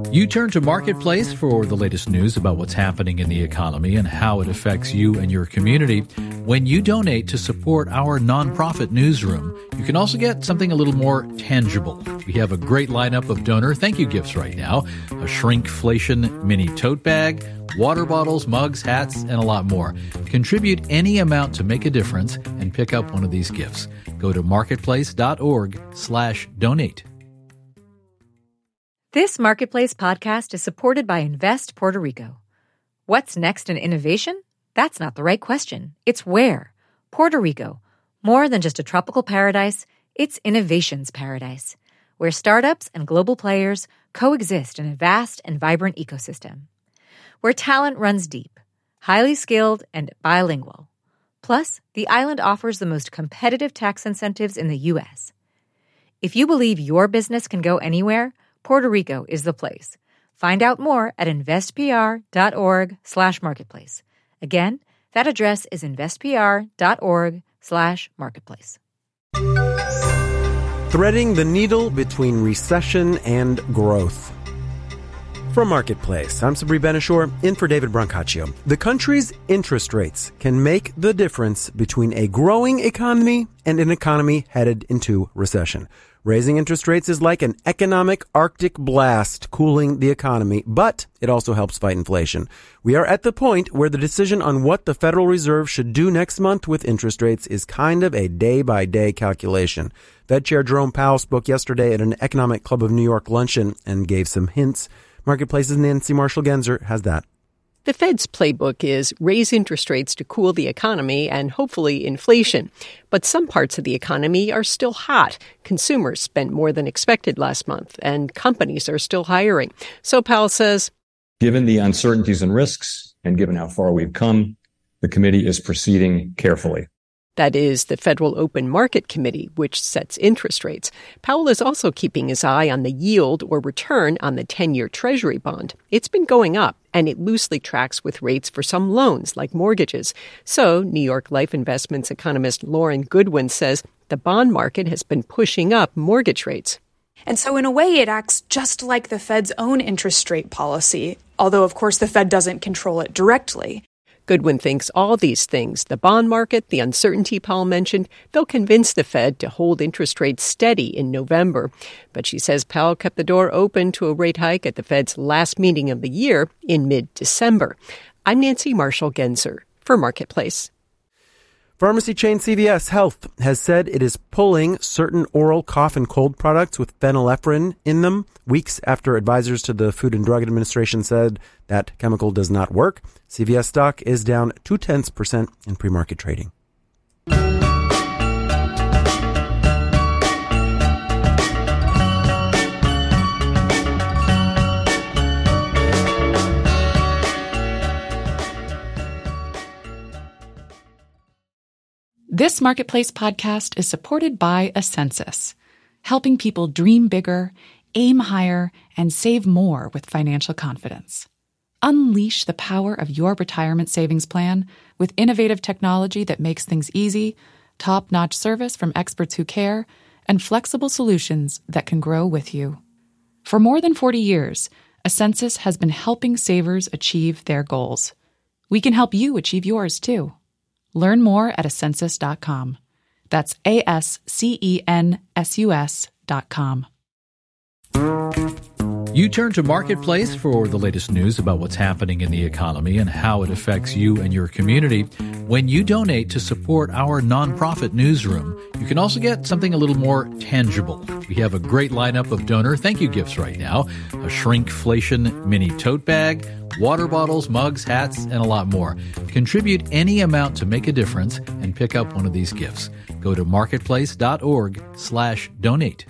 You turn to Marketplace for the latest news about what's happening in the economy and how it affects you and your community. When you donate to support our nonprofit newsroom, you can also get something a little more tangible. We have a great lineup of donor thank you gifts right now. A shrinkflation mini tote bag, water bottles, mugs, hats, and a lot more. Contribute any amount to make a difference and pick up one of these gifts. Go to marketplace.org/donate. This Marketplace podcast is supported by Invest Puerto Rico. What's next in innovation? That's not the right question. It's where. Puerto Rico. More than just a tropical paradise, it's innovation's paradise, where startups and global players coexist in a vast and vibrant ecosystem. Where talent runs deep, highly skilled, and bilingual. Plus, the island offers the most competitive tax incentives in the U.S. If you believe your business can go anywhere, Puerto Rico is the place. Find out more at investpr.org/marketplace. Again, that address is investpr.org/marketplace. Threading the needle between recession and growth. From Marketplace, I'm Sabri Ben-Achour, in for David Brancaccio. The country's interest rates can make the difference between a growing economy and an economy headed into recession. Raising interest rates is like an economic Arctic blast cooling the economy, but it also helps fight inflation. We are at the point where the decision on what the Federal Reserve should do next month with interest rates is kind of a day-by-day calculation. Fed Chair Jerome Powell spoke yesterday at an Economic Club of New York luncheon and gave some hints. Marketplace's Nancy Marshall-Genzer has that. The Fed's playbook is raise interest rates to cool the economy and hopefully inflation. But some parts of the economy are still hot. Consumers spent more than expected last month, and companies are still hiring. So Powell says, given the uncertainties and risks, and given how far we've come, the committee is proceeding carefully. That is the Federal Open Market Committee, which sets interest rates. Powell is also keeping his eye on the yield or return on the 10-year Treasury bond. It's been going up, and it loosely tracks with rates for some loans, like mortgages. So New York Life Investments economist Lauren Goodwin says the bond market has been pushing up mortgage rates. And so in a way, it acts just like the Fed's own interest rate policy, although, of course, the Fed doesn't control it directly. Goodwin thinks all these things, the bond market, the uncertainty Powell mentioned, they'll convince the Fed to hold interest rates steady in November. But she says Powell kept the door open to a rate hike at the Fed's last meeting of the year in mid-December. I'm Nancy Marshall-Genzer for Marketplace. Pharmacy chain CVS Health has said it is pulling certain oral cough and cold products with phenylephrine in them weeks after advisors to the Food and Drug Administration said that chemical does not work. CVS stock is down 0.2% in pre-market trading. This Marketplace podcast is supported by Ascensus, helping people dream bigger, aim higher, and save more with financial confidence. Unleash the power of your retirement savings plan with innovative technology that makes things easy, top-notch service from experts who care, and flexible solutions that can grow with you. For more than 40 years, Ascensus has been helping savers achieve their goals. We can help you achieve yours, too. Learn more at Ascensus.com. That's ASCENSUS.com. You turn to Marketplace for the latest news about what's happening in the economy and how it affects you and your community. When you donate to support our nonprofit newsroom, you can also get something a little more tangible. We have a great lineup of donor thank you gifts right now. A shrinkflation mini tote bag, water bottles, mugs, hats, and a lot more. Contribute any amount to make a difference and pick up one of these gifts. Go to marketplace.org/donate.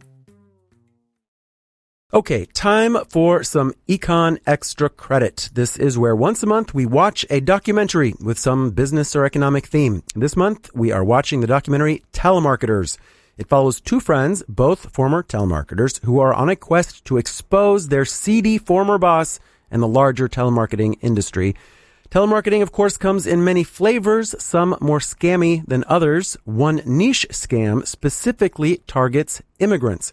Okay, time for some Econ Extra Credit. This is where once a month we watch a documentary with some business or economic theme. This month we are watching the documentary Telemarketers. It follows two friends, both former telemarketers, who are on a quest to expose their seedy former boss and the larger telemarketing industry. Telemarketing, of course, comes in many flavors, some more scammy than others. One niche scam specifically targets immigrants.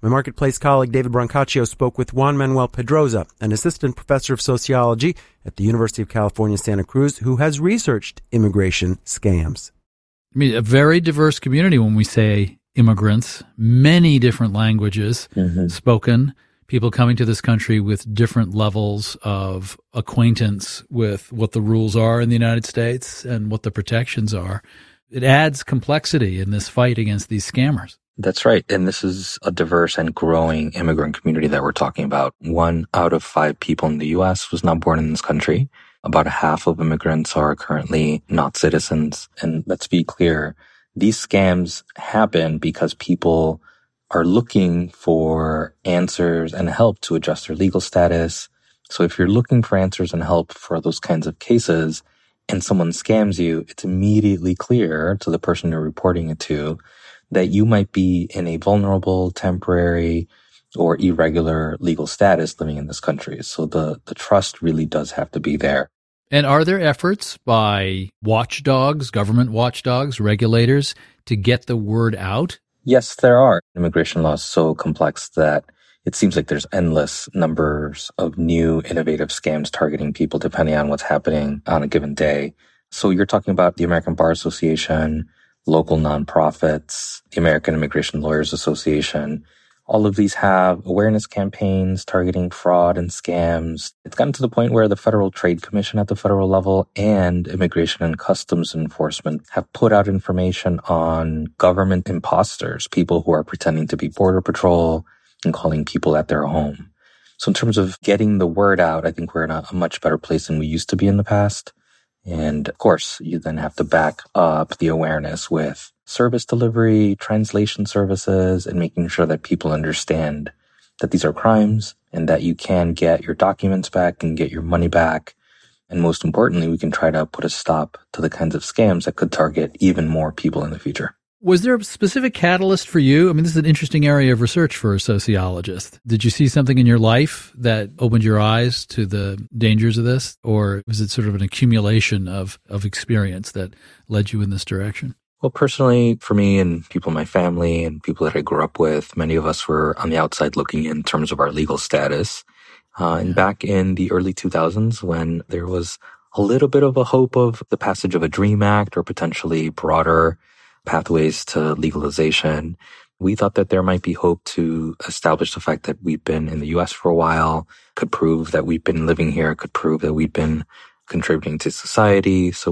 My Marketplace colleague David Brancaccio spoke with Juan Manuel Pedroza, an assistant professor of sociology at the University of California, Santa Cruz, who has researched immigration scams. I mean, a very diverse community when we say immigrants, many different languages spoken, people coming to this country with different levels of acquaintance with what the rules are in the United States and what the protections are. It adds complexity in this fight against these scammers. That's right. And this is a diverse and growing immigrant community that we're talking about. 1 out of 5 people in the U.S. was not born in this country. About half of immigrants are currently not citizens. And let's be clear, these scams happen because people are looking for answers and help to adjust their legal status. So if you're looking for answers and help for those kinds of cases and someone scams you, it's immediately clear to the person you're reporting it to that you might be in a vulnerable, temporary, or irregular legal status living in this country. So the trust really does have to be there. And are there efforts by watchdogs, government watchdogs, regulators, to get the word out? Yes, there are. Immigration law is so complex that it seems like there's endless numbers of new innovative scams targeting people depending on what's happening on a given day. So you're talking about the American Bar Association, local nonprofits, the American Immigration Lawyers Association. All of these have awareness campaigns targeting fraud and scams. It's gotten to the point where the Federal Trade Commission at the federal level and Immigration and Customs Enforcement have put out information on government imposters, people who are pretending to be Border Patrol and calling people at their home. So in terms of getting the word out, I think we're in a much better place than we used to be in the past. And of course, you then have to back up the awareness with service delivery, translation services, and making sure that people understand that these are crimes and that you can get your documents back and get your money back. And most importantly, we can try to put a stop to the kinds of scams that could target even more people in the future. Was there a specific catalyst for you? I mean, this is an interesting area of research for a sociologist. Did you see something in your life that opened your eyes to the dangers of this? Or was it sort of an accumulation of experience that led you in this direction? Well, personally, for me and people in my family and people that I grew up with, many of us were on the outside looking in terms of our legal status. And back in the early 2000s, when there was a little bit of a hope of the passage of a DREAM Act or potentially broader pathways to legalization, we thought that there might be hope to establish the fact that we've been in the U.S. for a while, could prove that we've been living here, could prove that we've been contributing to society. So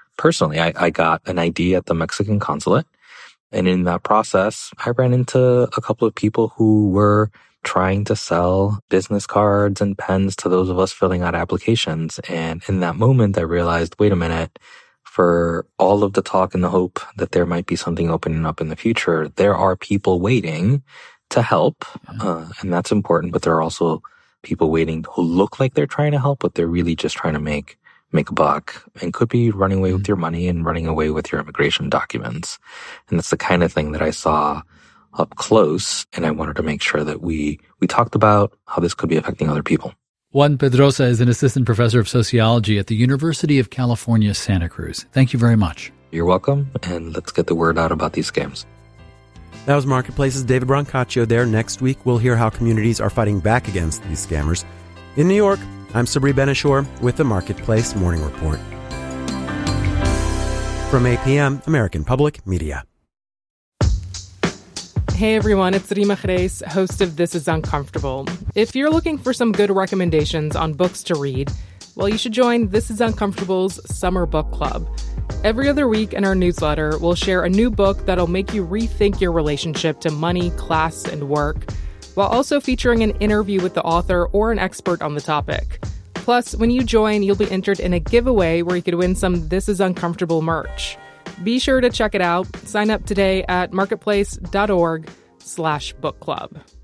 I got an ID at the Mexican consulate. And in that process, I ran into a couple of people who were trying to sell business cards and pens to those of us filling out applications. And in that moment, I realized, wait a minute, for all of the talk and the hope that there might be something opening up in the future, there are people waiting to help. And that's important. But there are also people waiting who look like they're trying to help, but they're really just trying to make a buck and could be running away with your money and running away with your immigration documents. And that's the kind of thing that I saw up close. And I wanted to make sure that we talked about how this could be affecting other people. Juan Pedroza is an assistant professor of sociology at the University of California, Santa Cruz. Thank you very much. You're welcome. And let's get the word out about these scams. That was Marketplace's David Brancaccio there. Next week, we'll hear how communities are fighting back against these scammers. In New York, I'm Sabri Ben-Achour with the Marketplace Morning Report. From APM, American Public Media. Hey everyone, it's Rima Khreis, host of This Is Uncomfortable. If you're looking for some good recommendations on books to read, well, you should join This Is Uncomfortable's Summer Book Club. Every other week in our newsletter, we'll share a new book that'll make you rethink your relationship to money, class, and work, while also featuring an interview with the author or an expert on the topic. Plus, when you join, you'll be entered in a giveaway where you could win some This Is Uncomfortable merch. Be sure to check it out. Sign up today at marketplace.org/book club.